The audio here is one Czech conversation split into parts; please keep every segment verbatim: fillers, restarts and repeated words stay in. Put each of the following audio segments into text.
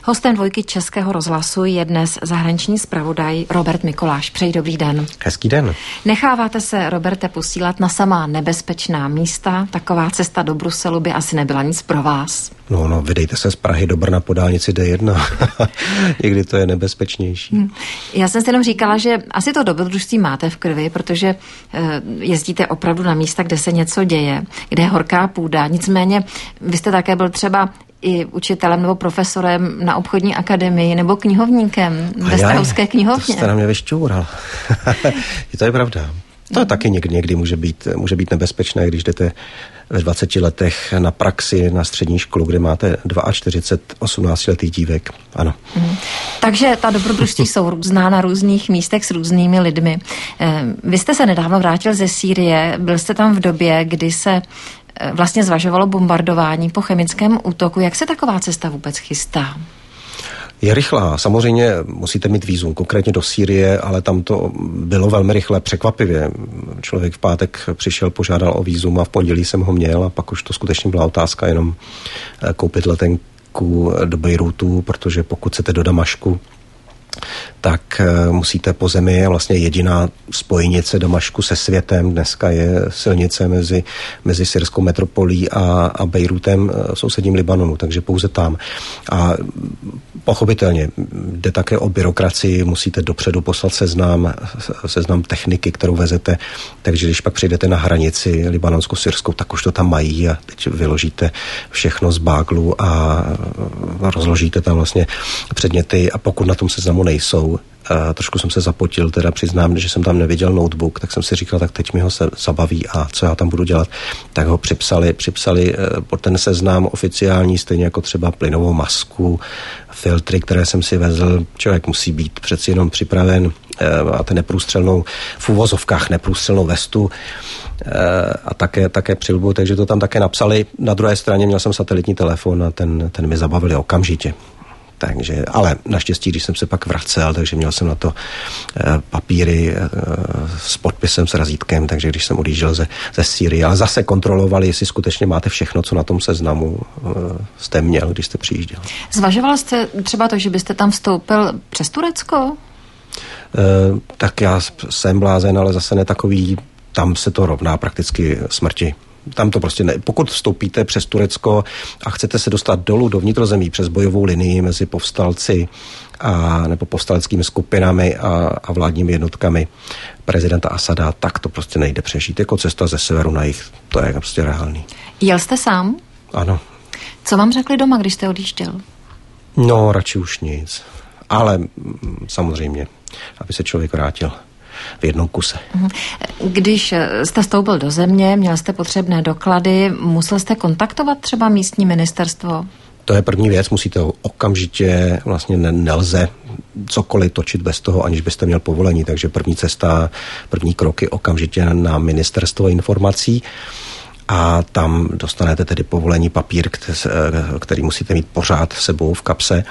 Hostem dvojky Českého rozhlasu je dnes zahraniční zpravodaj Robert Mikoláš. Přeji dobrý den. Hezký den. Necháváte se, Roberte, posílat na samá nebezpečná místa? Taková cesta do Bruselu by asi nebyla nic pro vás. No, no, vydejte se z Prahy do Brna po dálnici D jedna. Někdy to je nebezpečnější. Hmm. Já jsem si jenom říkala, že asi to dobrodružství máte v krvi, protože e, jezdíte opravdu na místa, kde se něco děje, kde je horká půda. Nicméně vy jste také byl třeba i učitelem nebo profesorem na obchodní akademii nebo knihovníkem ve Strahovské knihovně. To jste na mě vyšťoural. To je pravda. To taky někdy, někdy může být, může být nebezpečné, když jdete ve dvaceti letech na praxi na střední školu, kde máte čtyřicet dva osmnáctiletých dívek. Ano. Mm. Takže ta dobrodružství jsou různá na různých místech s různými lidmi. Vy jste se nedávno vrátil ze Sýrie, byl jste tam v době, kdy se vlastně zvažovalo bombardování po chemickém útoku. Jak se taková cesta vůbec chystá? Je rychlá. Samozřejmě musíte mít vízum, konkrétně do Sýrie, ale tam to bylo velmi rychle, překvapivě. Člověk v pátek přišel, požádal o vízum a v pondělí jsem ho měl a pak už to skutečně byla otázka jenom koupit letenku do Bejrútu, protože pokud chcete do Damašku, tak musíte po zemi, vlastně jediná spojnice Damašku se světem dneska je silnice mezi, mezi syrskou metropolí a, a Bejrútem v sousedním Libanonu, takže pouze tam. A pochopitelně jde také o byrokracii, musíte dopředu poslat seznam, seznam techniky, kterou vezete, takže když pak přijdete na hranici libanonsko-syrskou, tak už to tam mají a teď vyložíte všechno z báglu a rozložíte tam vlastně předměty a pokud na tom seznamu nejsou, a trošku jsem se zapotil, teda přiznám, že jsem tam neviděl notebook, tak jsem si říkal, tak teď mi ho se zabaví a co já tam budu dělat, tak ho připsali, připsali pod ten seznam oficiální, stejně jako třeba plynovou masku, filtry, které jsem si vezl, člověk musí být přeci jenom připraven, máte neprůstřelnou, v uvozovkách neprůstřelnou vestu a také, také přilbu, takže to tam také napsali. Na druhé straně měl jsem satelitní telefon a ten, ten mi zabavili okamžitě. Takže, ale naštěstí, když jsem se pak vracel, takže měl jsem na to e, papíry e, s podpisem, s razítkem, takže když jsem odjížděl ze, ze Sýrie, ale zase kontrolovali, jestli skutečně máte všechno, co na tom seznamu e, jste měl, když jste přijížděl. Zvažoval jste třeba to, že byste tam vstoupil přes Turecko? E, tak já jsem blázen, ale zase ne takový, tam se to rovná prakticky smrti. Tam to prostě ne. Pokud vstoupíte přes Turecko a chcete se dostat dolů do vnitrozemí přes bojovou linii mezi povstalci a, nebo povstaleckými skupinami a, a vládními jednotkami prezidenta Asada, tak to prostě nejde přežít. Jako cesta ze severu na jih, to je prostě reálný. Jel jste sám? Ano. Co vám řekli doma, když jste odjížděl? No, radši už nic. Ale samozřejmě, aby se člověk vrátil v jednom kuse. Když jste vstoupil do země, měl jste potřebné doklady, musel jste kontaktovat třeba místní ministerstvo? To je první věc, musíte okamžitě, vlastně nelze cokoliv točit bez toho, aniž byste měl povolení, takže první cesta, první kroky okamžitě na ministerstvo informací a tam dostanete tedy povolení, papír, který musíte mít pořád s sebou v kapse.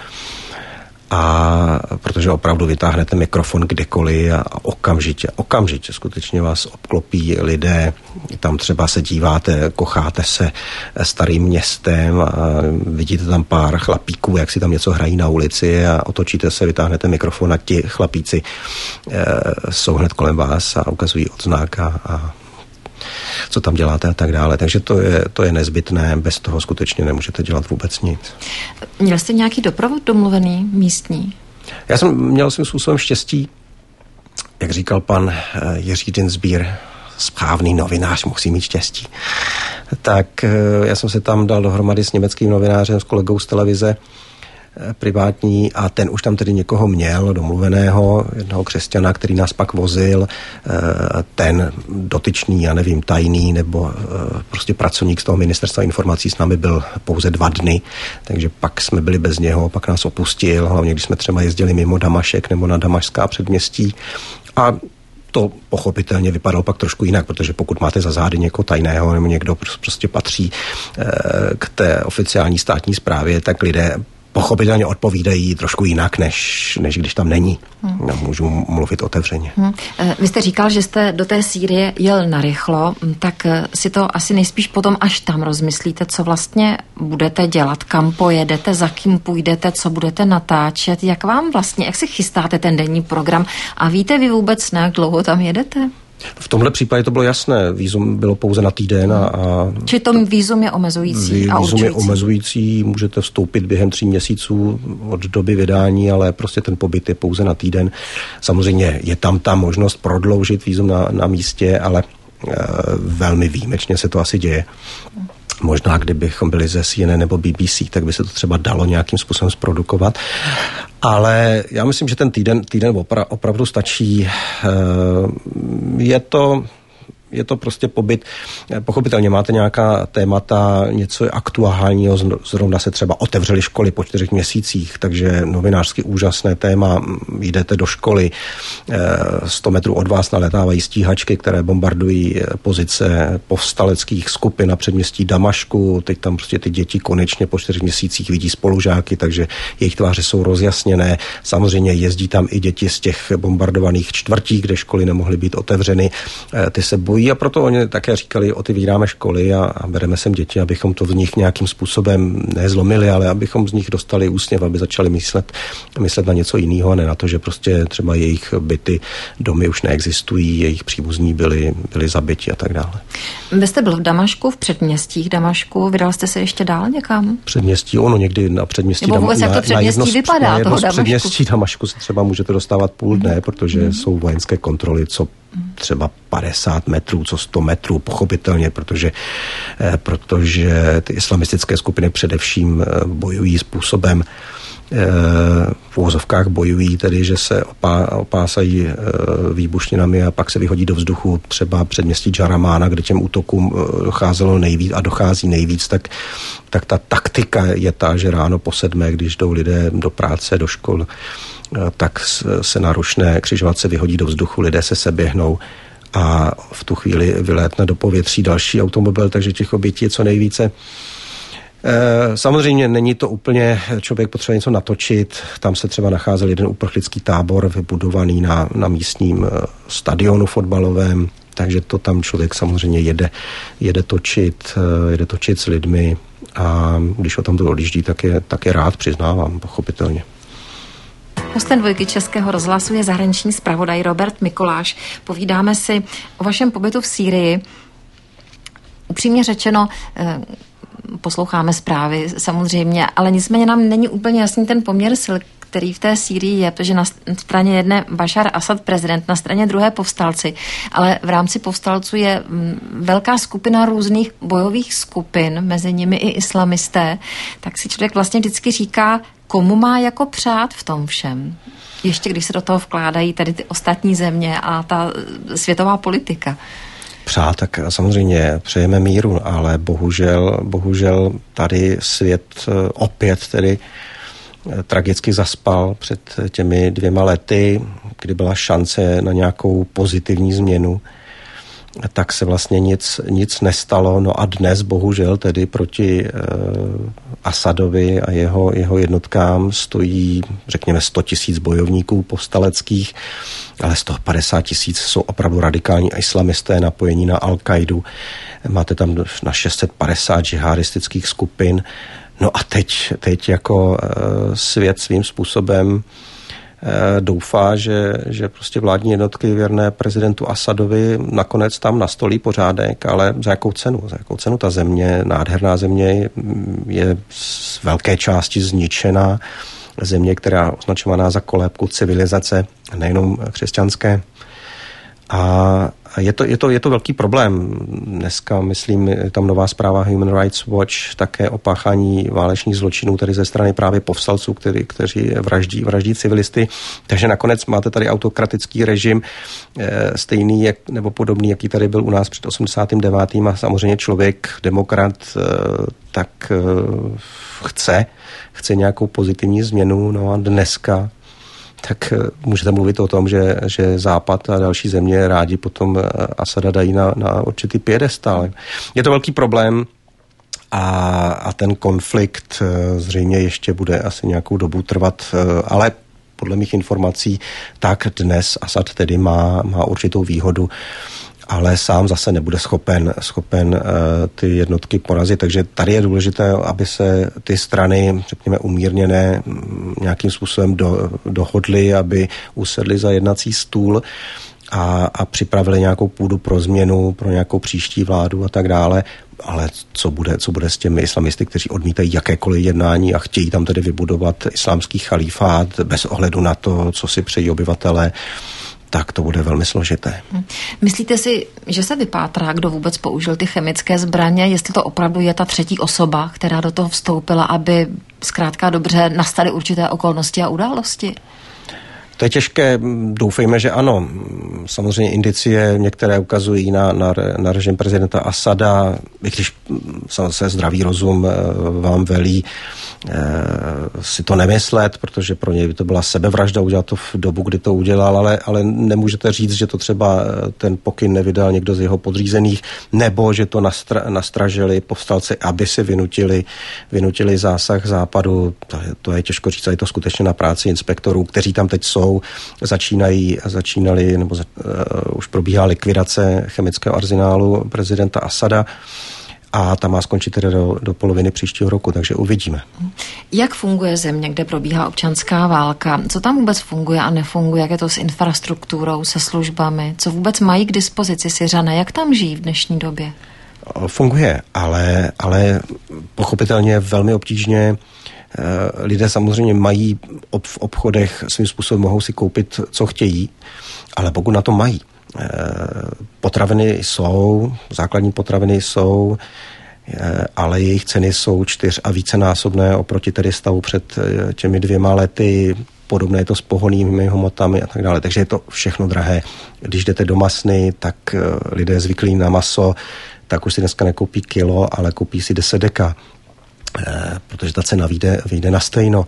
A protože opravdu vytáhnete mikrofon kdekoliv a okamžitě, okamžitě skutečně vás obklopí lidé, tam třeba se díváte, kocháte se starým městem a vidíte tam pár chlapíků, jak si tam něco hrají na ulici a otočíte se, vytáhnete mikrofon a ti chlapíci e, jsou hned kolem vás a ukazují odznak a, a co tam děláte a tak dále. Takže to je, to je nezbytné, bez toho skutečně nemůžete dělat vůbec nic. Měl jste nějaký doprovod domluvený místní? Já jsem měl svým způsobem štěstí, jak říkal pan Jiří Dinsbír, správný novinář musí mít štěstí. Tak já jsem se tam dal dohromady s německým novinářem, s kolegou z televize privátní a ten už tam tedy někoho měl domluveného, jednoho křesťana, který nás pak vozil, ten dotyčný, já nevím, tajný nebo prostě pracovník z toho ministerstva informací s námi byl pouze dva dny, takže pak jsme byli bez něho, pak nás opustil, hlavně když jsme třeba jezdili mimo Damašek nebo na damašská předměstí a to pochopitelně vypadalo pak trošku jinak, protože pokud máte za zády někoho tajného nebo někdo prostě patří k té oficiální státní správě, tak lidé pochopitelně odpovídají trošku jinak, než, než když tam není. Hmm. No, můžu mluvit otevřeně. Hmm. Vy jste říkal, že jste do té Sýrie jel narychlo, tak si to asi nejspíš potom až tam rozmyslíte, co vlastně budete dělat, kam pojedete, za kým půjdete, co budete natáčet, jak vám vlastně, jak si chystáte ten denní program a víte vy vůbec, na jak dlouho tam jedete? V tomhle případě to bylo jasné. Vízum bylo pouze na týden. A, a Či to vízum je omezující ví, a Vízum je omezující, můžete vstoupit během tří měsíců od doby vydání, ale prostě ten pobyt je pouze na týden. Samozřejmě je tam ta možnost prodloužit vízum na, na místě, ale e, velmi výjimečně se to asi děje. Možná, kdybychom byli ze C N N nebo B B C, tak by se to třeba dalo nějakým způsobem zprodukovat. Ale já myslím, že ten týden, týden opra, opravdu stačí. Je to... Je to prostě pobyt. Pochopitelně máte nějaká témata, něco aktuálního, zrovna se třeba otevřely školy po čtyřech měsících, takže novinářsky úžasné téma, jdete do školy, sto metrů od vás naletávají stíhačky, které bombardují pozice povstaleckých skupin na předměstí Damašku, teď tam prostě ty děti konečně po čtyřech měsících vidí spolužáky, takže jejich tváře jsou rozjasněné. Samozřejmě jezdí tam i děti z těch bombardovaných čtvrtí, kde školy nemohly být otevřeny, ty se bojí a proto oni také říkali, otevíráme školy a, a bereme sem děti, abychom to v nich nějakým způsobem nezlomili, ale abychom z nich dostali úsměv, aby začali myslet, myslet na něco jiného a ne na to, že prostě třeba jejich byty, domy už neexistují, jejich příbuzní byli, byli zabiti a tak dále. Vy jste byl v Damašku, v předměstích Damašku, vydal jste se ještě dál někam? Předměstí, ono někdy na předměstí Nebo vůbec, Dama, jak to předměstí na jedno, vypadá, na jedno toho z Damašku? předměstí Damašku se třeba můžete dostávat půl dne, protože mm. jsou vojenské kontroly, co třeba padesát metrů, co sto metrů, pochopitelně, protože, eh, protože ty islamistické skupiny především eh, bojují způsobem, eh, v uvozovkách bojují tedy, že se opá, opásají eh, výbušninami a pak se vyhodí do vzduchu třeba předměstí Jaramána, kde těm útokům eh, docházelo nejvíc a dochází nejvíc, tak, tak ta taktika je ta, že ráno po sedmé, když jdou lidé do práce, do škol, tak se na rušné křižovatce vyhodí do vzduchu, lidé se seběhnou a v tu chvíli vylétne do povětří další automobil, takže těch obětí je co nejvíce. Samozřejmě není to úplně, člověk potřebuje něco natočit, tam se třeba nacházel jeden uprchlický tábor vybudovaný na, na místním stadionu fotbalovém, takže to tam člověk samozřejmě jede, jede točit, jede točit s lidmi a když o tom to odjíždí, tak je, tak je rád, přiznávám, pochopitelně. Hostem Dvojky Českého rozhlasu je zahraniční zpravodaj Robert Mikoláš. Povídáme si o vašem pobytu v Sýrii. Upřímně řečeno, posloucháme zprávy samozřejmě, ale nicméně nám není úplně jasný ten poměr sil, který v té Sýrii je, protože na straně jedné Bašar Asad prezident, na straně druhé povstalci, ale v rámci povstalců je velká skupina různých bojových skupin, mezi nimi i islamisté, tak si člověk vlastně vždycky říká, komu má jako přát v tom všem. Ještě když se do toho vkládají tady ty ostatní země a ta světová politika. Přát, tak samozřejmě přejeme míru, ale bohužel, bohužel tady svět opět tedy tragicky zaspal před těmi dvěma lety, kdy byla šance na nějakou pozitivní změnu, tak se vlastně nic, nic nestalo. No a dnes bohužel tedy proti e, Asadovi a jeho, jeho jednotkám stojí, řekněme, sto tisíc bojovníků povstaleckých, ale sto padesát tisíc jsou opravdu radikální islamisté napojení na Al-Kaidu. Máte tam na šest set padesát džihadistických skupin. No a teď, teď jako e, svět svým způsobem e, doufá, že, že prostě vládní jednotky věrné prezidentu Asadovi nakonec tam nastolí pořádek, ale za jakou cenu? Za jakou cenu ta země, nádherná země, je z velké části zničená. Země, která je označovaná za kolébku civilizace, nejenom křesťanské. A je to, je to, je to velký problém. Dneska, myslím, je tam nová zpráva Human Rights Watch, také o páchání válečných zločinů, tedy ze strany právě povstalců, který, kteří vraždí, vraždí civilisty. Takže nakonec máte tady autokratický režim, stejný jak, nebo podobný, jaký tady byl u nás před osmdesátým devátým a samozřejmě člověk, demokrat, tak chce, chce nějakou pozitivní změnu. No a dneska tak můžete mluvit o tom, že, že Západ a další země rádi potom Asada dají na, na určitý piedestál. Je to velký problém a, a ten konflikt zřejmě ještě bude asi nějakou dobu trvat, ale podle mých informací tak dnes Asad tedy má, má určitou výhodu, ale sám zase nebude schopen, schopen uh, ty jednotky porazit. Takže tady je důležité, aby se ty strany, řekněme, umírněné nějakým způsobem do, dohodly, aby usedly za jednací stůl a, a připravili nějakou půdu pro změnu, pro nějakou příští vládu a tak dále. Ale co bude, co bude s těmi islamisty, kteří odmítají jakékoliv jednání a chtějí tam tedy vybudovat islámský chalífát bez ohledu na to, co si přejí obyvatelé, tak to bude velmi složité. Myslíte si, že se vypátrá, kdo vůbec použil ty chemické zbraně, jestli to opravdu je ta třetí osoba, která do toho vstoupila, aby zkrátka dobře nastaly určité okolnosti a události? To je těžké, doufejme, že ano. Samozřejmě indicie některé ukazují na, na, na režim prezidenta Asada, i když se zdravý rozum vám velí e, si to nemyslet, protože pro něj by to byla sebevražda udělat to v dobu, kdy to udělal, ale, ale nemůžete říct, že to třeba ten pokyn nevydal někdo z jeho podřízených, nebo že to nastra, nastražili povstalci, aby si vynutili, vynutili zásah západu. To je, to je těžko říct, je to skutečně na práci inspektorů, kteří tam teď jsou. Začínají, začínali, nebo uh, už probíhá likvidace chemického arzenálu prezidenta Asada a ta má skončit tedy do, do poloviny příštího roku, takže uvidíme. Jak funguje země, kde probíhá občanská válka? Co tam vůbec funguje a nefunguje? Jak je to s infrastrukturou, se službami? Co vůbec mají k dispozici Syřané? Jak tam žijí v dnešní době? Funguje, ale, ale pochopitelně velmi obtížně. Lidé samozřejmě mají v obchodech, svým způsobem mohou si koupit, co chtějí, ale pokud na to mají. Potraviny jsou, základní potraviny jsou, ale jejich ceny jsou čtyř a vícenásobné oproti tedy stavu před těmi dvěma lety. Podobné je to s pohonnými hmotami a tak dále. Takže je to všechno drahé. Když jdete do masny, tak lidé zvyklí na maso, tak už si dneska nekoupí kilo, ale koupí si deset deka. Protože ta cena vyjde, vyjde na stejno.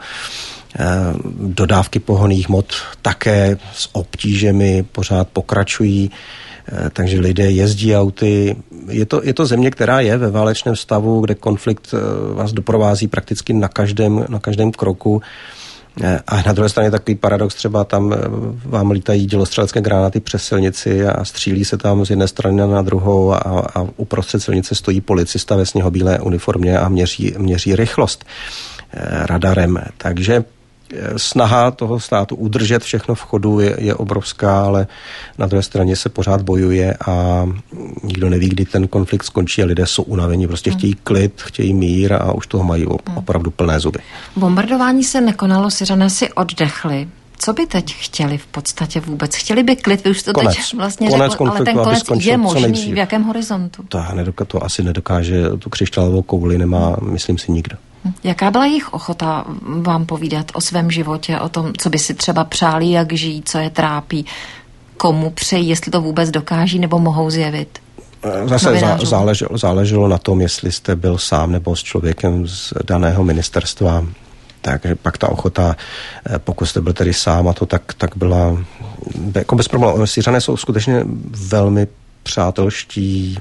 Dodávky pohonných hmot také s obtížemi pořád pokračují, takže lidé jezdí auty. Je to, je to země, která je ve válečném stavu, kde konflikt vás doprovází prakticky na každém, na každém kroku. A na druhé straně takový paradox, třeba tam vám lítají dělostřelecké granáty přes silnici a střílí se tam z jedné strany na druhou a, a uprostřed silnice stojí policista ve sněhobílé uniformě a měří, měří rychlost radarem. Takže snaha toho státu udržet všechno v chodu je, je obrovská, ale na druhé straně se pořád bojuje a nikdo neví, kdy ten konflikt skončí a lidé jsou unavení. Prostě chtějí klid, chtějí mír a už toho mají opravdu plné zuby. Bombardování se nekonalo, Syřané si oddechli. Co by teď chtěli v podstatě vůbec? Chtěli by klid, vy už to konec. teď vlastně konec řekl, ale ten konec je možný v jakém horizontu? To, nedoká, to asi nedokáže, tu křišťálovou kouli nemá, myslím si, nikdo. Jaká byla jejich ochota vám povídat o svém životě, o tom, co by si třeba přáli, jak žijí, co je trápí, komu přejí, jestli to vůbec dokáží nebo mohou zjevit? Zase zá, záleželo, záleželo na tom, jestli jste byl sám nebo s člověkem z daného ministerstva. Takže pak ta ochota, pokud jste byl tedy sám a to tak, tak byla jako bez problémů. Syřané jsou skutečně velmi přátelští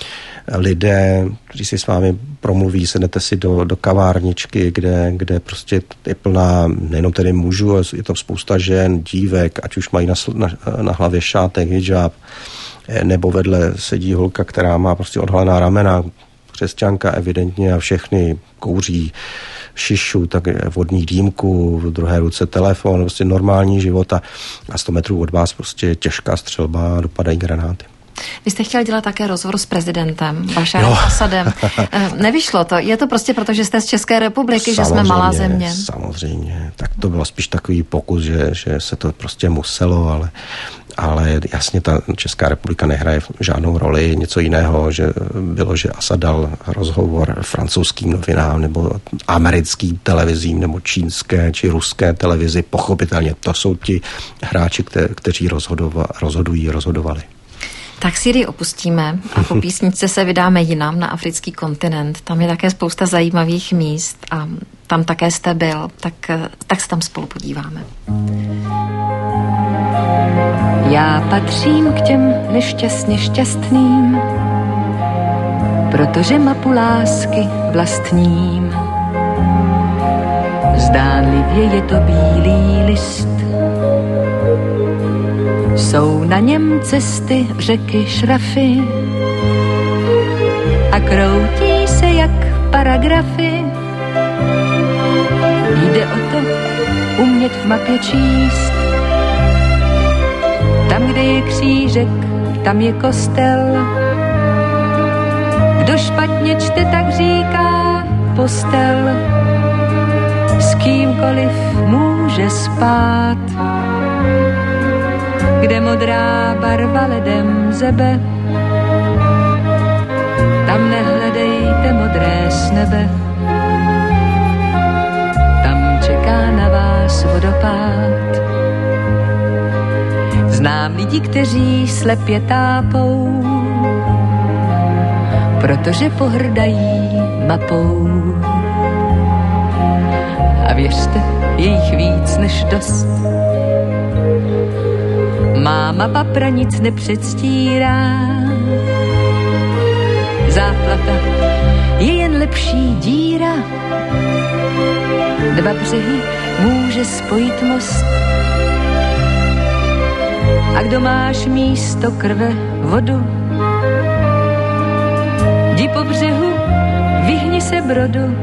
lidé, kteří si s vámi promluví, sednete si do, do kavárničky, kde, kde prostě je plná nejenom tedy mužů, ale je to spousta žen, dívek, ať už mají na, na, na hlavě šátek, hijab, nebo vedle sedí holka, která má prostě odhalená ramena, křesťanka evidentně a všechny kouří šišu, tak vodní dýmku, v druhé ruce telefon, prostě normální život a na sto metrů od vás prostě těžká střelba, dopadají granáty. Vy jste chtěl dělat také rozhovor s prezidentem Bašárem Asadem. Nevyšlo to. Je to prostě proto, že jste z České republiky, samozřejmě, že jsme malá země? Samozřejmě. Tak to bylo spíš takový pokus, že, že se to prostě muselo, ale, ale jasně ta Česká republika nehraje žádnou roli. Něco jiného, že bylo, že Asad dal rozhovor francouzským novinám nebo americkým televizím nebo čínské či ruské televizi. Pochopitelně to jsou ti hráči, kte, kteří rozhodova, rozhodují, rozhodovali. Tak Sýrii opustíme a po písničce se vydáme jinam na africký kontinent. Tam je také spousta zajímavých míst a tam také jste byl, tak, tak se tam spolu podíváme. Já patřím k těm nešťastně šťastným, protože mapu lásky vlastním. Zdánlivě je to bílý list, jsou na něm cesty, řeky, šrafy a kroutí se jak paragrafy. Jde o to umět v mapě číst. Tam, kde je křížek, tam je kostel. Kdo špatně čte, tak říká postel. S kýmkoliv může spát, kde modrá barva ledem zebe. Tam nehledejte modré s nebe. Tam čeká na vás vodopád. Znám lidi, kteří slepě tápou, protože pohrdají mapou. A věřte, je jich víc než dost. Má mapa pranic nepředstírá. Záplata je jen lepší díra. Dva břehy může spojit most. A kdo máš místo krve, vodu, jdi po břehu, vyhni se brodu,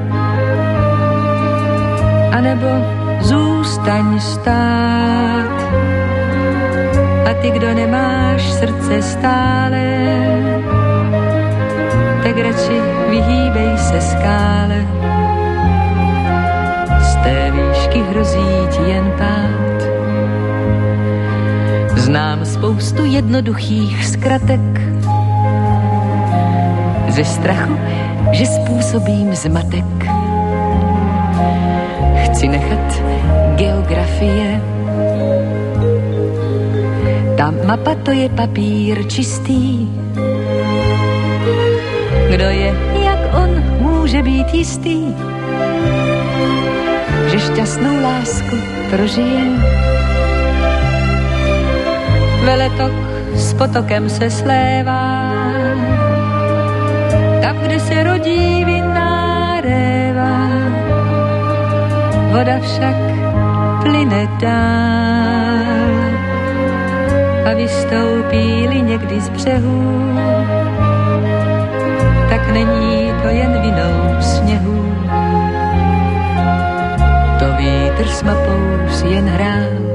anebo zůstaň stát. A ty, kdo nemáš srdce stále, tak radši vyhýbej se skále. Z té výšky hrozí ti jen pád. Znám spoustu jednoduchých zkratek ze strachu, že způsobím zmatek. Chci nechat geografie. Ta mapa, to je papír čistý. Kdo je jak on, může být jistý, že šťastnou lásku prožije. Veletok s potokem se slévá, tam, kde se rodí vinná réva. Voda však plyne dál a vystoupí-li někdy z břehu, tak není to jen vinou sněhu. To vítr s mapou si jen hrál.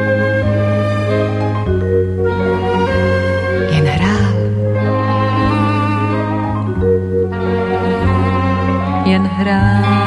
Jen hrál.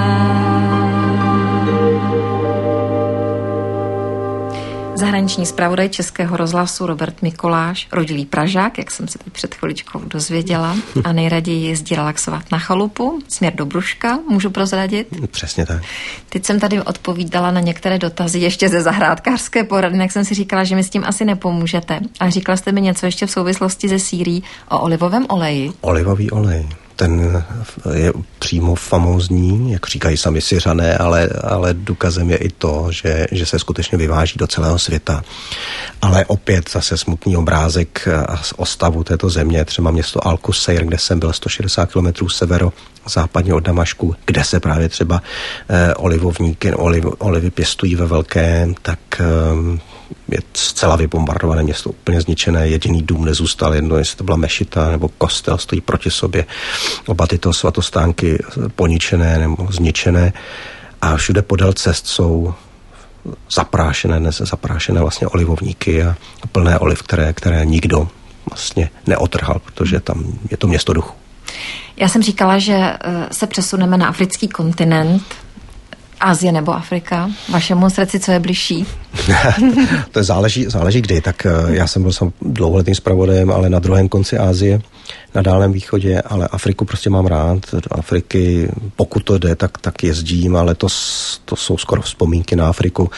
Zahraniční zpravodaj Českého rozhlasu Robert Mikoláš, rodilý Pražák, jak jsem se teď před chviličkou dozvěděla, a nejraději jezdí relaxovat na chalupu, směr do Bruška, můžu prozradit? Přesně tak. Teď jsem tady odpovídala na některé dotazy ještě ze zahrádkářské porady, jak jsem si říkala, že mi s tím asi nepomůžete. A říkala jste mi něco ještě v souvislosti se Sýrií o olivovém oleji. Olivový olej. Ten je přímo famózní, jak říkají sami Syřané, ale, ale důkazem je i to, že, že se skutečně vyváží do celého světa. Ale opět zase smutný obrázek o stavu této země, třeba město Al-Qusayr, kde jsem byl sto šedesát kilometrů severo západně od Damašku, kde se právě třeba eh, olivovníky, oliv, olivy pěstují ve velkém, tak eh, je zcela vybombardované město, úplně zničené, jediný dům nezůstal, jedno, jestli to byla mešita nebo kostel, stojí proti sobě. Oba tyto svatostánky poničené nebo zničené a všude podél cest jsou zaprášené, dnes zaprášené vlastně olivovníky a plné oliv, které, které nikdo vlastně neotrhal, protože tam je to město duchu. Já jsem říkala, že se přesuneme na africký kontinent, Asie nebo Afrika? Vašemu srdci, co je bližší? To je záleží, záleží kdy. Tak já jsem byl sam dlouholetým zpravodajem, ale na druhém konci Asie, na Dálném východě, ale Afriku prostě mám rád. Do Afriky, pokud to jde, tak, tak jezdím, ale to, to jsou skoro vzpomínky na Afriku.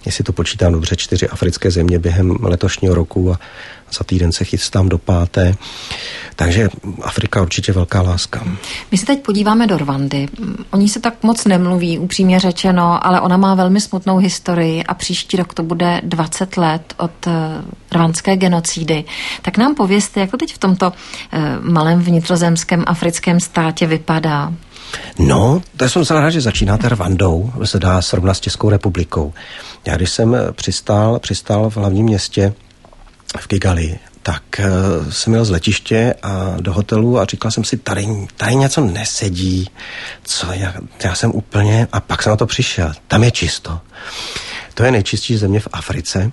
jestli to počítám dobře, čtyři africké země během letošního roku a za týden se chystám do páté. Takže Afrika určitě velká láska. My se teď podíváme do Rwandy. O ní se tak moc nemluví, upřímně řečeno, ale ona má velmi smutnou historii a příští rok to bude dvacet let od rwandské genocidy. Tak nám povězte, jak to teď v tomto malém vnitrozemském africkém státě vypadá. No, to jsem se rád, že začínáte Rwandou, se dá srovnat s Českou republikou. Já když jsem přistál, přistál v hlavním městě v Kigali, tak uh, jsem jel z letiště a do hotelu a říkal jsem si, tady, tady něco nesedí, co já, já jsem úplně, a pak jsem na to přišel, tam je čisto. To je nejčistší země v Africe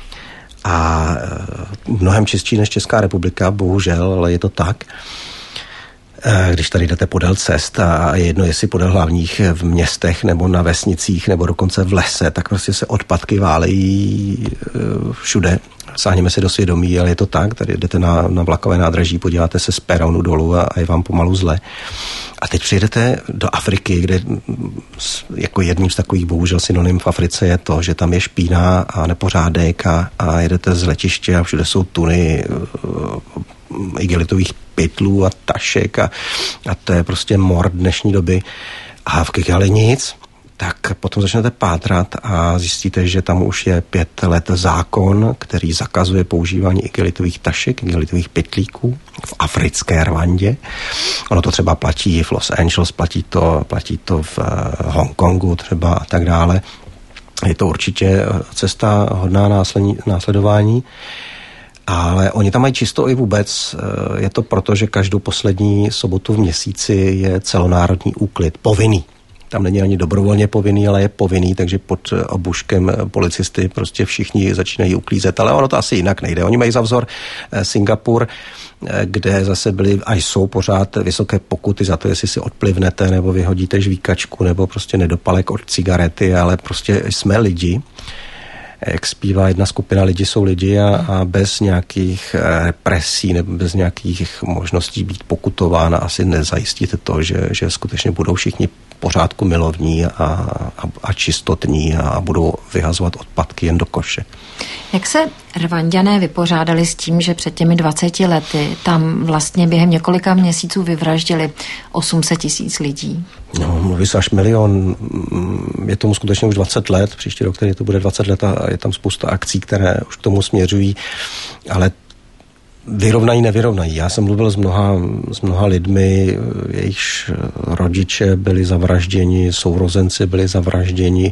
a uh, mnohem čistší než Česká republika, bohužel, ale je to tak. Když tady jdete podél cest a je jedno, jestli podél hlavních v městech nebo na vesnicích nebo dokonce v lese, tak prostě se odpadky válejí všude. Sáhneme se do svědomí, ale je to tak, tady jdete na, na vlakové nádraží, podíváte se z peronu dolů a, a je vám pomalu zle. A teď přijedete do Afriky, kde jako jedním z takových bohužel synonym v Africe je to, že tam je špína a nepořádek a, a jedete z letiště a všude jsou tuny igelitových pytlů a tašek a, a to je prostě mor dnešní doby. A v Kigali nic, tak potom začnete pátrat a zjistíte, že tam už je pět let zákon, který zakazuje používání igelitových tašek, igelitových pytlíků v africké Rwandě. Ono to třeba platí v Los Angeles, platí to, platí to v Hongkongu třeba a tak dále. Je to určitě cesta hodná následní, následování. Ale oni tam mají čisto i vůbec. Je to proto, že každou poslední sobotu v měsíci je celonárodní úklid. Povinný. Tam není ani dobrovolně povinný, ale je povinný, takže pod obuškem policisty prostě všichni začínají uklízet. Ale ono to asi jinak nejde. Oni mají za vzor Singapur, kde zase byly a jsou pořád vysoké pokuty za to, jestli si odplivnete nebo vyhodíte žvíkačku nebo prostě nedopalek od cigarety, ale prostě jsme lidi. Jak zpívá jedna skupina, lidi jsou lidi a, a bez nějakých represí nebo bez nějakých možností být pokutována asi nezajistíte to, že, že skutečně budou všichni pořádku milovní a, a, a čistotní a budou vyhazovat odpadky jen do koše. Jak se Rwanďané vypořádali s tím, že před těmi dvaceti lety tam vlastně během několika měsíců vyvraždili osm set tisíc lidí? No, mluví se až milion. Je tomu skutečně už dvacet let, příští rok tady to bude dvacet let a je tam spousta akcí, které už k tomu směřují, ale vyrovnají, nevyrovnají. Já jsem mluvil s mnoha, s mnoha lidmi, jejichž rodiče byli zavražděni, sourozenci byli zavražděni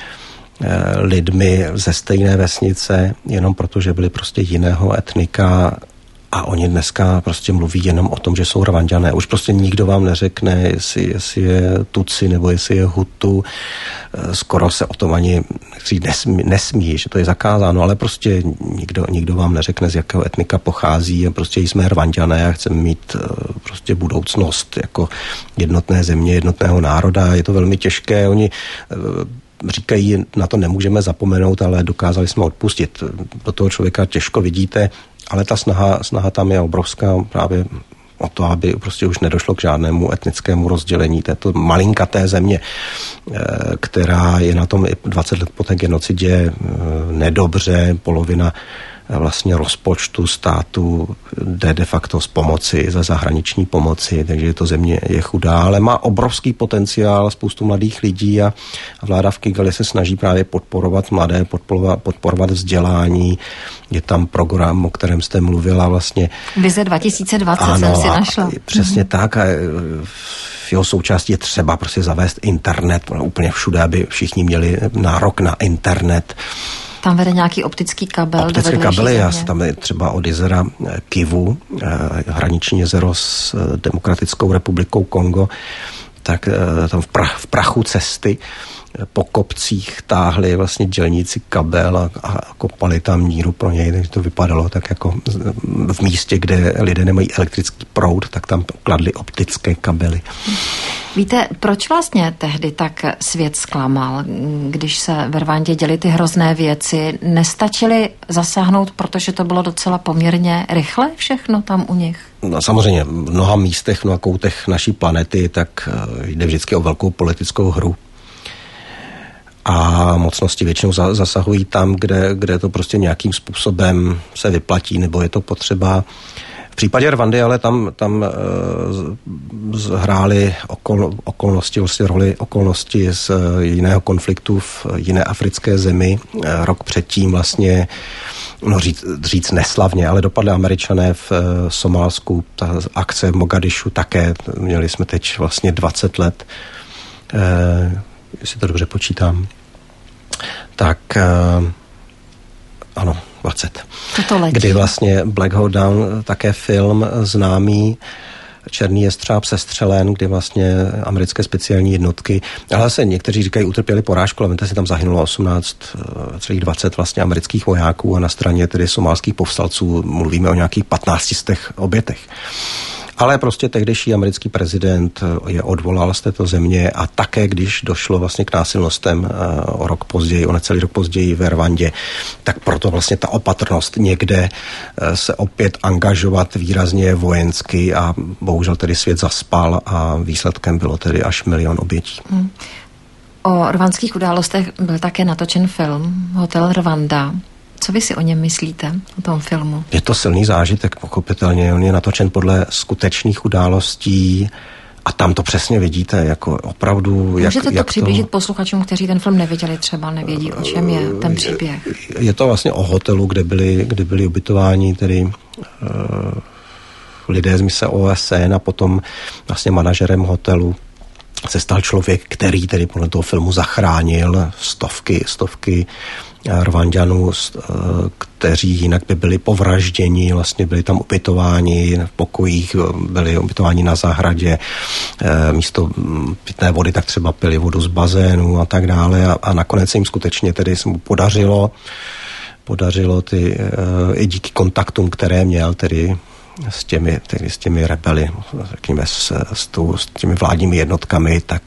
lidmi ze stejné vesnice, jenom proto, že byli prostě jiného etnika a oni dneska prostě mluví jenom o tom, že jsou Rwanďané. Už prostě nikdo vám neřekne, jestli, jestli je Tutsi nebo jestli je Hutu. Skoro se o tom ani nesmí, nesmí, že to je zakázáno, ale prostě nikdo, nikdo vám neřekne, z jakého etnika pochází. Prostě jsme Rwanďané a chceme mít prostě budoucnost jako jednotné země, jednotného národa. Je to velmi těžké. Oni říkají, na to nemůžeme zapomenout, ale dokázali jsme odpustit. Do toho člověka těžko vidíte, ale ta snaha, snaha tam je obrovská právě o to, aby prostě už nedošlo k žádnému etnickému rozdělení této malinkaté země, která je na tom i dvacet let po té genocidě nedobře, polovina vlastně rozpočtu státu jde de facto z pomoci, ze zahraniční pomoci, takže to země je chudá, ale má obrovský potenciál, spoustu mladých lidí a vláda v Kigali se snaží právě podporovat mladé, podporovat, podporovat vzdělání. Je tam program, o kterém jste mluvila vlastně. Vize dva tisíce dvacet ano, jsem si našla. Přesně mm-hmm. tak. A v jeho součástí je třeba prostě zavést internet úplně všude, aby všichni měli nárok na internet. Tam vede nějaký optický kabel. Optické kabely, já tam je třeba od jezera Kivu, hraniční jezero s Demokratickou republikou Kongo, tak tam v, prach, v prachu cesty po kopcích táhli vlastně dělníci kabel a, a kopali tam díru pro něj, takže to vypadalo tak jako v místě, kde lidé nemají elektrický proud, tak tam kladli optické kabely. Víte, proč vlastně tehdy tak svět zklamal, když se ve Rwandě děly ty hrozné věci? Nestačili zasáhnout, protože to bylo docela poměrně rychle všechno tam u nich? No, samozřejmě v mnoha místech, v mnoha koutech naší planety, tak jde vždycky o velkou politickou hru. a mocnosti většinou zasahují tam, kde, kde to prostě nějakým způsobem se vyplatí, nebo je to potřeba. V případě Rwandy ale tam, tam uh, hrály okol, okolnosti, vlastně roli okolnosti z jiného konfliktu v jiné africké zemi. Uh, rok předtím vlastně, no říct, říct neslavně, ale dopadly Američané v uh, Somálsku, ta akce v Mogadišu také, měli jsme teď vlastně dvacet let, uh, jestli to dobře počítám, tak uh, ano, dvacet. Kdy vlastně Black Hawk Down, také film známý, Černý jestřáb sestřelen, kdy vlastně americké speciální jednotky, ale se někteří říkají, utrpěli porážku, ale vemte si, tam zahynulo osmnáct celá dvacet vlastně amerických vojáků a na straně tedy somálských povstalců mluvíme o nějakých patnácti stech obětech. Ale prostě tehdejší americký prezident je odvolal z této země a také, když došlo vlastně k násilnostem o rok později, o necelý rok později ve Rwandě, tak proto vlastně ta opatrnost někde se opět angažovat výrazně vojensky a bohužel tedy svět zaspal a výsledkem bylo tedy až milion obětí. Hmm. O rwandských událostech byl také natočen film Hotel Rwanda. Co vy si o něm myslíte, o tom filmu? Je to silný zážitek, pochopitelně. On je natočen podle skutečných událostí a tam to přesně vidíte, jako opravdu... Můžete jak, to jak přiblížit to... posluchačům, kteří ten film neviděli, třeba nevědí, o čem je ten příběh? Je, je to vlastně o hotelu, kde byli, kde byli ubytováni tedy uh, lidé z mise O S N a potom vlastně manažerem hotelu se stal člověk, který tedy podle toho filmu zachránil stovky, stovky Rwanďanů, kteří jinak by byli povražděni, vlastně byli tam ubytováni v pokojích, byli ubytováni na zahradě, místo pitné vody tak třeba pili vodu z bazénu a tak dále a, a nakonec se jim skutečně tedy se mu podařilo, podařilo ty, i díky kontaktům, které měl tedy s těmi, tedy s těmi rebeli, řekněme, s, s, tou, s těmi vládními jednotkami, tak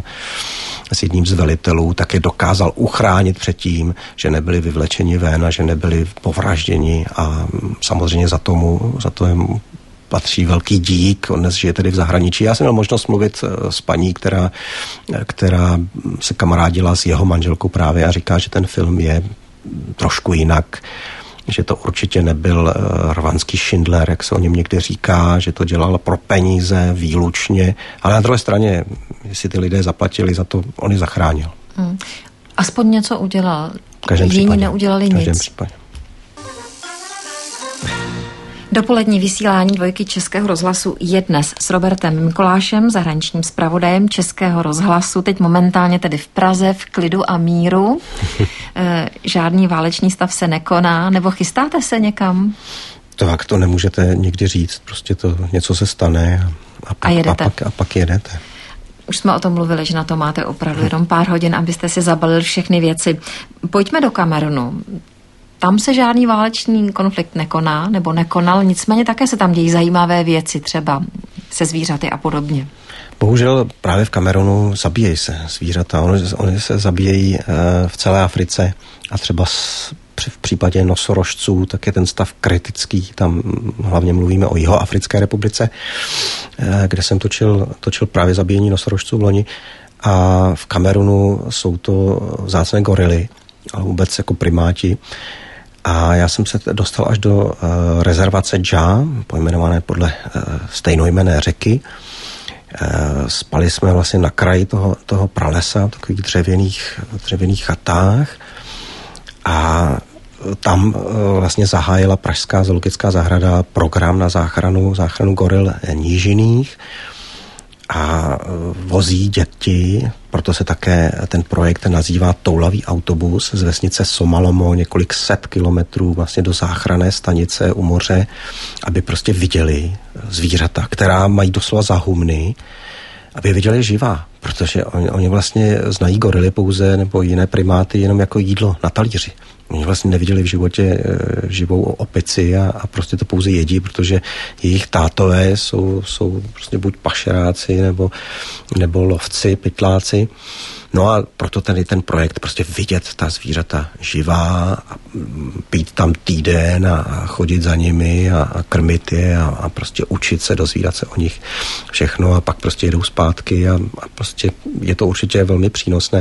s jedním z velitelů také dokázal uchránit před tím, že nebyli vyvlečeni ven a že nebyli povražděni a samozřejmě za tomu, za to jemu patří velký dík. On dnes žije tedy v zahraničí. Já jsem měl možnost mluvit s paní, která, která se kamarádila s jeho manželkou právě a říká, že ten film je trošku jinak, že to určitě nebyl uh, rwandský Schindler, jak se o něm někdy říká, že to dělal pro peníze výlučně, ale na druhé straně, jestli ty lidé zaplatili za to, on je zachránil. Hmm. Aspoň něco udělal. V každém Jiní případě. neudělali v každém nic. Případě. Dopolední vysílání Dvojky Českého rozhlasu je dnes s Robertem Mikolášem, zahraničním zpravodajem Českého rozhlasu, teď momentálně tedy v Praze, v klidu a míru. e, žádný válečný stav se nekoná, nebo chystáte se někam? Tak to nemůžete nikdy říct, prostě to něco se stane a, a, pak, a, jedete. a, pak, a pak jedete. Už jsme o tom mluvili, že na to máte opravdu jenom pár hodin, abyste si zabalili všechny věci. Pojďme do Kamerunu. Tam se žádný válečný konflikt nekoná, nebo nekonal, nicméně také se tam dějí zajímavé věci, třeba se zvířaty a podobně. Bohužel právě v Kamerunu zabíjejí se zvířata. Oni, oni se zabíjejí v celé Africe a třeba s, v případě nosorožců tak je ten stav kritický. Tam hlavně mluvíme o Jihoafrické republice, kde jsem točil, točil právě zabíjení nosorožců v loni. A v Kamerunu jsou to vzácné gorily, ale vůbec jako primáti. A já jsem se dostal až do uh, rezervace Dža, pojmenované podle uh, stejnojmenné řeky. Uh, spali jsme vlastně na kraji toho, toho pralesa, v takových dřevěných, dřevěných chatách. A tam uh, vlastně zahájila Pražská zoologická zahrada program na záchranu, záchranu goril nížinných. A vozí děti, proto se také ten projekt nazývá Toulavý autobus z vesnice Somalomo, několik set kilometrů vlastně do záchranné stanice u moře, aby prostě viděli zvířata, která mají doslova za humny, aby je viděli živá, protože oni, oni vlastně znají gorily pouze nebo jiné primáty jenom jako jídlo na talíři. Oni vlastně neviděli v životě e, živou opici a, a prostě to pouze jedí, protože jejich tátové jsou, jsou prostě buď pašeráci nebo, nebo lovci, pytláci. No a proto tady ten projekt prostě vidět ta zvířata živá a být tam týden a chodit za nimi a, a krmit je a, a prostě učit se, dozvídat se o nich všechno a pak prostě jedou zpátky a, a prostě je to určitě velmi přínosné.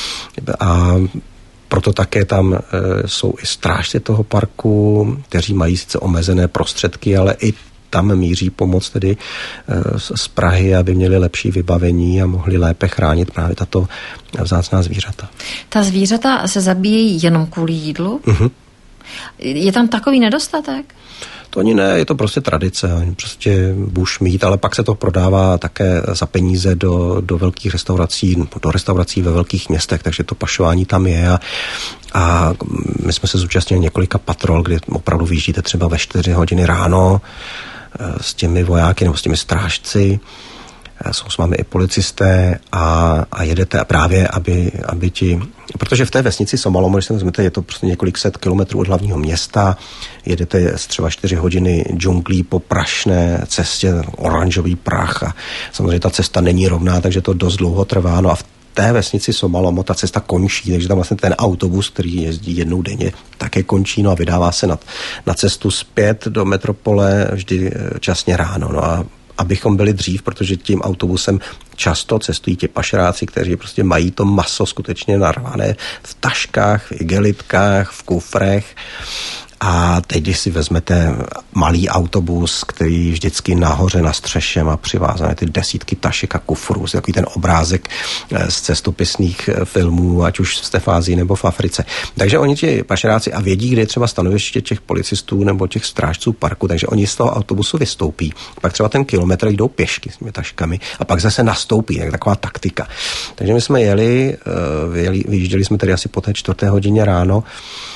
A proto také tam e, jsou i strážci toho parku, kteří mají sice omezené prostředky, ale i tam míří pomoc tedy z Prahy, aby měli lepší vybavení a mohli lépe chránit právě tato vzácná zvířata. Ta zvířata se zabíjejí jenom kvůli jídlu? Uh-huh. Je tam takový nedostatek? To ani ne, je to prostě tradice, prostě bushmeat, ale pak se to prodává také za peníze do, do velkých restaurací, do restaurací ve velkých městech, takže to pašování tam je a, a my jsme se zúčastnili několika patrol, kdy opravdu vyjíždíte třeba ve čtyři hodiny ráno s těmi vojáky nebo s těmi strážci, jsou s vámi i policisté a, a jedete a právě, aby, aby ti, protože v té vesnici Somalomo, když se vezmete, je to prostě několik set kilometrů od hlavního města, jedete třeba čtyři hodiny džunglí po prašné cestě, oranžový prach a samozřejmě ta cesta není rovná, takže to dost dlouho trvá, no a v té vesnici Somalomo ta cesta končí, takže tam vlastně ten autobus, který jezdí jednou denně, také končí, no a vydává se na, na cestu zpět do metropole vždy časně ráno, no a abychom byli dřív, protože tím autobusem často cestují ti pašeráci, kteří prostě mají to maso skutečně narvané v taškách, v igelitkách, v kufrech. A teď, když si vezmete malý autobus, který vždycky nahoře na střeše má přivázané ty desítky tašek a kufrů, takový ten obrázek z cestopisných filmů, ať už v Stefázii nebo v Africe. Takže oni ti pašeráci a vědí, kde je třeba stanoviště těch policistů nebo těch strážců parku, takže oni z toho autobusu vystoupí. Pak třeba ten kilometr jdou pěšky s těmi taškami a pak zase nastoupí, tak taková taktika. Takže my jsme jeli, vyjeli, vyjížděli jsme tady asi po té čtvrté hodině ráno,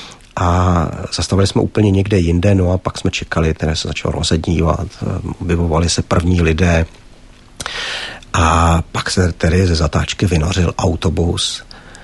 a zastavili jsme úplně někde jinde, no a pak jsme čekali, které se začalo rozednívat, objevovali se první lidé a pak se tedy ze zatáčky vynořil autobus.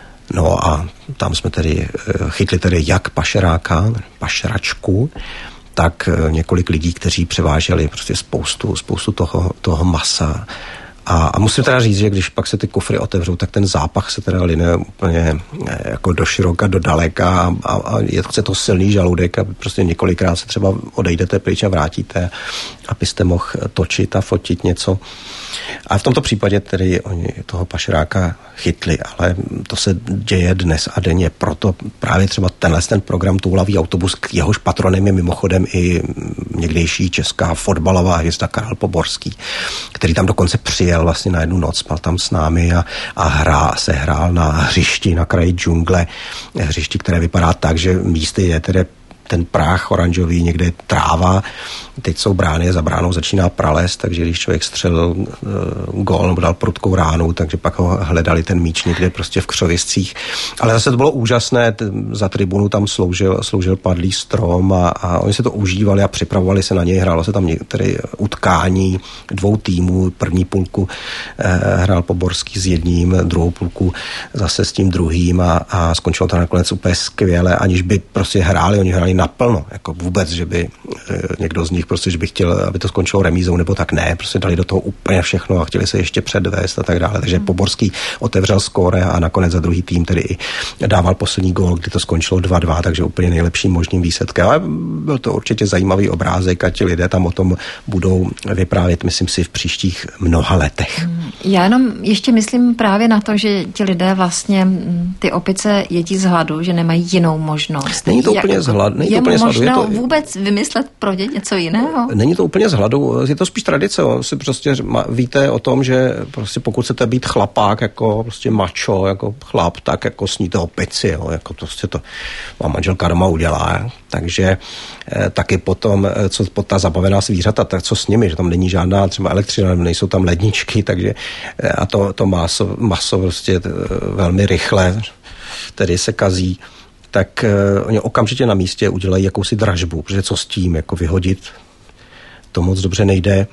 No a tam jsme tedy chytli tedy jak pašeráka, pašeračku, tak několik lidí, kteří převáželi prostě spoustu, spoustu toho, toho masa. A, a musím teda říct, že když pak se ty kufry otevřou, tak ten zápach se teda line úplně jako do široka, do daleka a, a je to, chce to silný žaludek a prostě několikrát se třeba odejdete pryč a vrátíte, abyste mohl točit a fotit něco. A v tomto případě tedy oni toho pašeráka chytli, ale to se děje dnes a denně, proto právě třeba tenhle ten program Toulavý autobus, k jehož patronem je mimochodem i někdejší česká fotbalová hvězda Karel Poborský, který tam dokonce přijel vlastně na jednu noc, spal tam s námi a, a hrá, se hrál na hřišti na kraji džungle, hřišti, které vypadá tak, že místy je tedy ten práh oranžový, někde je tráva, teď jsou brány, za bránou začíná prales, takže když člověk střelil uh, gól nebo dal prudkou ránu, takže pak ho hledali ten míč někde prostě v křoviscích. Ale zase to bylo úžasné, t- za tribunu tam sloužil, sloužil padlý strom a, a oni se to užívali a připravovali se na něj, hrálo se tam některé utkání dvou týmů, první půlku eh, hrál Poborský s jedním, druhou půlku zase s tím druhým a, a skončilo to nakonec úplně skvěle, aniž by prostě hráli, oni hráli naplno, jako vůbec, že by e, někdo z nich prostě, že by chtěl, aby to skončilo remízou, nebo tak ne, prostě dali do toho úplně všechno a chtěli se ještě předvést a tak dále. Takže hmm. Poborský otevřel skóre a nakonec za druhý tým tedy i dával poslední gól, kdy to skončilo dva dva, takže úplně nejlepším možným výsledkem. Ale byl to určitě zajímavý obrázek a ti lidé tam o tom budou vyprávět, myslím si, v příštích mnoha letech. Hmm. Já jenom ještě myslím právě na to, že ti lidé vlastně ty opice jedí z hladu, že nemají jinou možnost. Není to úplně z hladu. Je možné to... vůbec vymyslet pro ně něco jiného? Není to úplně z hladu, je to spíš tradice. Si prostě víte o tom, že prostě pokud chcete být chlapák, jako prostě mačo, jako chlap, tak jako sníte opici, jo, jako to prostě to vám manželka doma udělá. Jo. Takže eh, taky potom, co pod ta zabavená zvířata, tak co s nimi, že tam není žádná třeba elektřina, nejsou tam ledničky, takže eh, a to, to maso, maso prostě eh, velmi rychle tedy se kazí, tak uh, oni okamžitě na místě udělají jakousi dražbu, protože co s tím, jako vyhodit, to moc dobře nejde.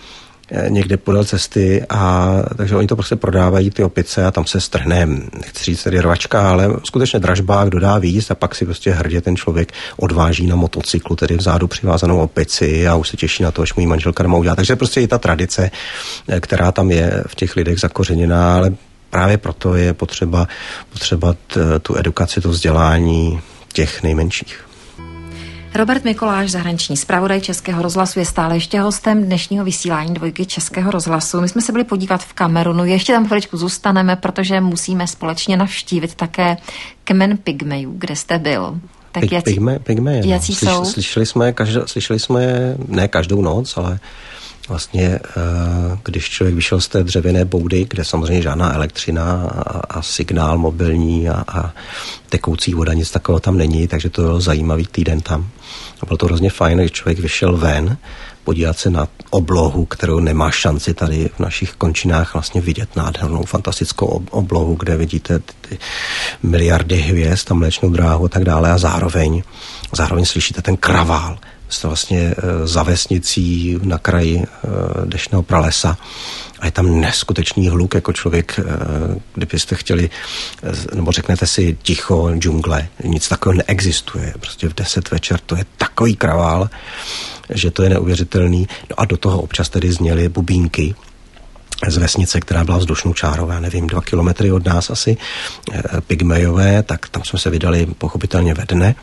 někde podél cesty a takže oni to prostě prodávají ty opice a tam se strhne, nechci říct tedy rvačka, ale skutečně dražbák dodá víc a pak si prostě hrdě ten člověk odváží na motocyklu, tedy vzadu přivázanou opici a už se těší na to, až mu jí manželka doma udělá. Takže prostě i ta tradice, která tam je v těch lidech zakořeněná, ale právě proto je potřeba, potřeba t, tu edukaci, to vzdělání těch nejmenších. Robert Mikoláš, zahraniční zpravodaj Českého rozhlasu, je stále ještě hostem dnešního vysílání Dvojky Českého rozhlasu. My jsme se byli podívat v Kamerunu, ještě tam chviličku zůstaneme, protože musíme společně navštívit také kmen pygmejů, kde jste byl. Tak Pig, jací, pygme, pygme, jací Slyš, jsou? Slyšeli jsme, každou, slyšeli jsme ne každou noc, ale vlastně, když člověk vyšel z té dřevěné boudy, kde samozřejmě žádná elektřina a, a signál mobilní a, a tekoucí voda, nic takového tam není, takže to byl zajímavý týden tam. A bylo to hrozně fajn, když člověk vyšel ven, podívat se na oblohu, kterou nemá šanci tady v našich končinách vlastně vidět, nádhernou, fantastickou oblohu, kde vidíte ty, ty miliardy hvězd a mléčnou dráhu a tak dále a zároveň, zároveň slyšíte ten kravál. Jste vlastně za vesnicí na kraji deštného pralesa a je tam neskutečný hluk, jako člověk, kdybyste chtěli, nebo řeknete si ticho, džungle, nic takového neexistuje. Prostě v deset večer to je takový kravál, že to je neuvěřitelný. No a do toho občas tedy zněly bubínky z vesnice, která byla vzdušnou čárou, já nevím, dva kilometry od nás asi, pygmejové, tak tam jsme se vydali pochopitelně ve dne.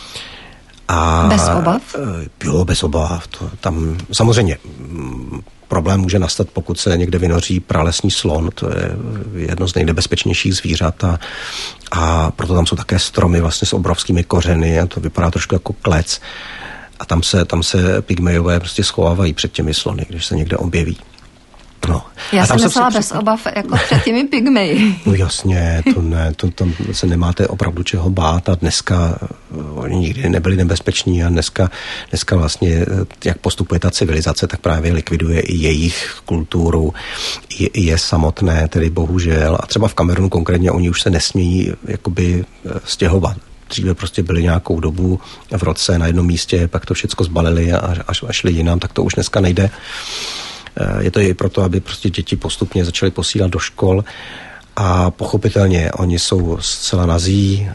A, bez obav? Jo, bez obav. To, tam samozřejmě problém může nastat, pokud se někde vynoří pralesní slon, to je jedno z nejnebezpečnějších zvířat a, a proto tam jsou také stromy vlastně s obrovskými kořeny a to vypadá trošku jako klec. A tam se, tam se pygmejové prostě schovávají před těmi slony, když se někde objeví. No. Já jsem myslela bez při... obav jako před těmi pygmeji. No jasně, to ne, to, to se nemáte opravdu čeho bát a dneska oni nikdy nebyli nebezpeční a dneska, dneska vlastně, jak postupuje ta civilizace, tak právě likviduje i jejich kulturu, i, i je samotné, tedy bohužel. A třeba v Kamerunu konkrétně oni už se nesmějí jakoby stěhovat. Dříve prostě byli nějakou dobu v roce na jednom místě, pak to všecko zbalili a, a, a šli jinam, tak to už dneska nejde. Je to i proto, aby prostě děti postupně začaly posílat do škol a pochopitelně oni jsou zcela nazí,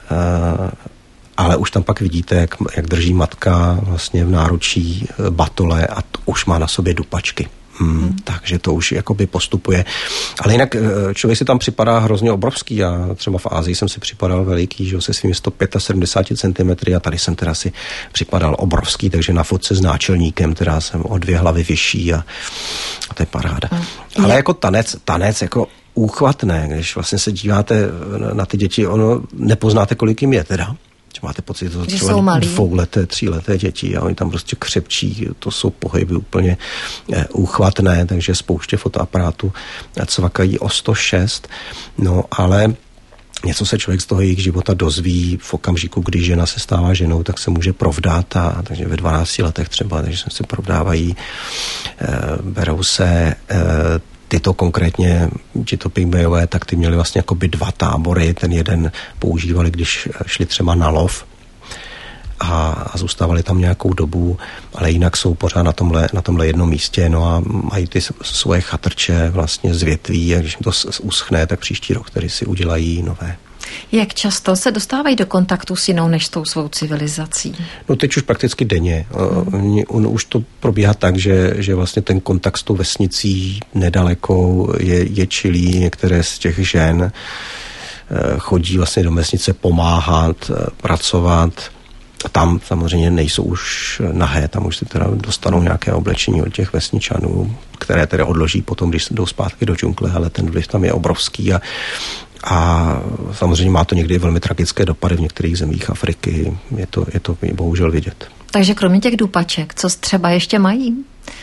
ale už tam pak vidíte, jak, jak drží matka vlastně v náručí batole a to už má na sobě dupačky. Hmm, hmm. Takže to už jakoby postupuje. Ale jinak člověk si tam připadá hrozně obrovský. Já třeba v Ázii jsem si připadal veliký, že se svými sto sedmdesát pět centimetrů a tady jsem teda si připadal obrovský, takže na fotce s náčelníkem, teda jsem o dvě hlavy vyšší a, a to je paráda. Hmm. Ale jako tanec, tanec jako úchvatné, když vlastně se díváte na ty děti, ono nepoznáte, kolik jim je teda. Máte pocit, že to třeba dvouleté, tříleté děti a oni tam prostě křepčí, to jsou pohyby úplně eh, úchvatné, takže spouště fotoaparátu cvakají o sto šest, no ale něco se člověk z toho jejich života dozví v okamžiku, kdy žena se stává ženou, tak se může provdat a takže ve dvanácti letech třeba, takže se provdávají, eh, berou se eh, tyto konkrétně, tito pygmejové, tak ty měli vlastně jakoby dva tábory. Ten jeden používali, když šli třeba na lov a, a zůstávali tam nějakou dobu, ale jinak jsou pořád na tomhle, na tomhle jednom místě, no a mají ty svoje chatrče vlastně z větví a když jim to uschne, tak příští rok tedy si udělají nové. Jak často se dostávají do kontaktu s jinou než s tou svou civilizací? No teď už prakticky denně. Hmm. On už to probíhá tak, že, že vlastně ten kontakt s tou vesnicí nedalekou je, je čilý. Některé z těch žen chodí vlastně do vesnice pomáhat, pracovat. A tam samozřejmě nejsou už nahé, tam už si teda dostanou nějaké oblečení od těch vesničanů, které tedy odloží potom, když jdou zpátky do džungle, ale ten vliv tam je obrovský a A samozřejmě má to někdy velmi tragické dopady v některých zemích Afriky. Je to, je to bohužel vidět. Takže kromě těch dupaček, co třeba ještě mají?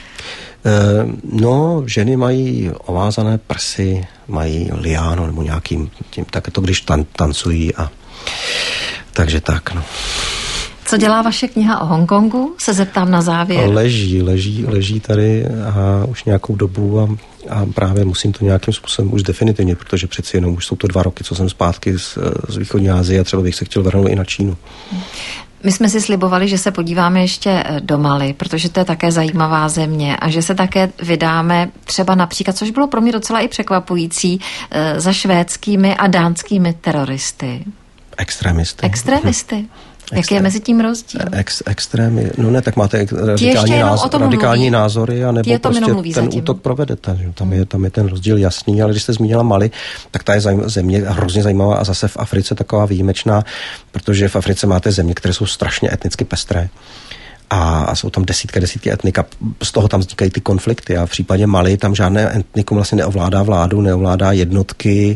E, no, ženy mají ovázané prsy, mají liáno nebo nějakým tím, tak je to, když tan, tancují a takže tak, no. Co dělá vaše kniha o Hongkongu? Se zeptám na závěr. Leží, leží, leží tady a už nějakou dobu a, a právě musím to nějakým způsobem už definitivně, protože přeci jenom už jsou to dva roky, co jsem zpátky z, z východní Asie a třeba bych se chtěl vrhnout i na Čínu. My jsme si slibovali, že se podíváme ještě do Mali, protože to je také zajímavá země a že se také vydáme třeba například, což bylo pro mě docela i překvapující, za švédskými a dánskými teroristy. Extremisty. Extremisty. Jaký je mezi tím rozdíl? Ex, extrémy. No ne, tak máte radikální, náz, radikální názory a nebo prostě ten zatím. Útok provedete. Že? Tam, je, tam je ten rozdíl jasný, ale když jste zmínila Mali, tak ta je zajím, země hrozně zajímavá a zase v Africe taková výjimečná, protože v Africe máte země, které jsou strašně etnicky pestré. A jsou tam desítky, desítky etnik a z toho tam vznikají ty konflikty a v případě Mali tam žádné etnikum vlastně neovládá vládu, neovládá jednotky.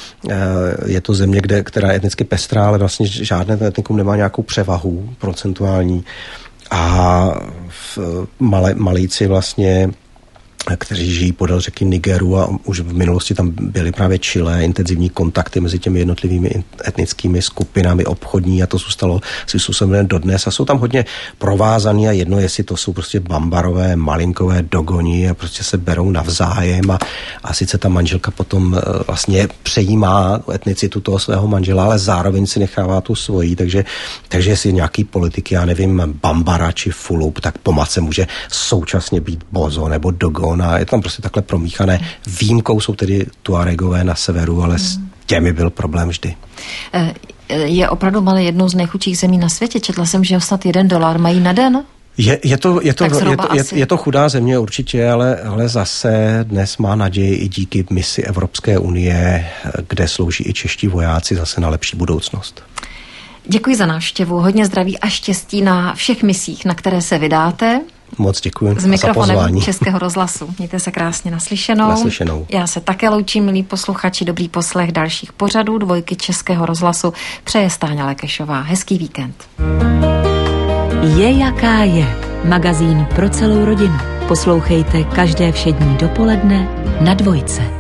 Je to země, kde, která je etnicky pestrá, ale vlastně žádné etnikum nemá nějakou převahu procentuální. A v Mali, Malíci vlastně, kteří žijí podél řeky Nigeru a už v minulosti tam byly právě čilé intenzivní kontakty mezi těmi jednotlivými etnickými skupinami obchodní a to zůstalo si způsobem dodnes a jsou tam hodně provázaný a jedno, jestli to jsou prostě bambarové, malinkové dogoni a prostě se berou navzájem a, a sice ta manželka potom vlastně přejímá etnicitu toho svého manžela, ale zároveň si nechává tu svoji, takže, takže jestli nějaký politik, já nevím, bambara či fulub, tak po matce může současně být bozo nebo dogon a je tam prostě takhle promíchané. Výjimkou jsou tedy Tuaregové na severu, ale s těmi byl problém vždy. Je opravdu Mali jednou z nejchudších zemí na světě. Četla jsem, že snad jeden dolar mají na den. Je, je, to, je, to, je, to, je, je to chudá země určitě, ale, ale zase dnes má naději i díky misi Evropské unie, kde slouží i čeští vojáci zase na lepší budoucnost. Děkuji za návštěvu, hodně zdraví a štěstí na všech misích, na které se vydáte. Moc děkuji s mikrofonem Českého rozhlasu. Mějte se krásně naslyšenou. naslyšenou. Já se také loučím, milí posluchači, dobrý poslech dalších pořadů Dvojky Českého rozhlasu. Přeje Stáňa Lekešová. Hezký víkend. Je jaká je. Magazín pro celou rodinu. Poslouchejte každé všední dopoledne na Dvojce.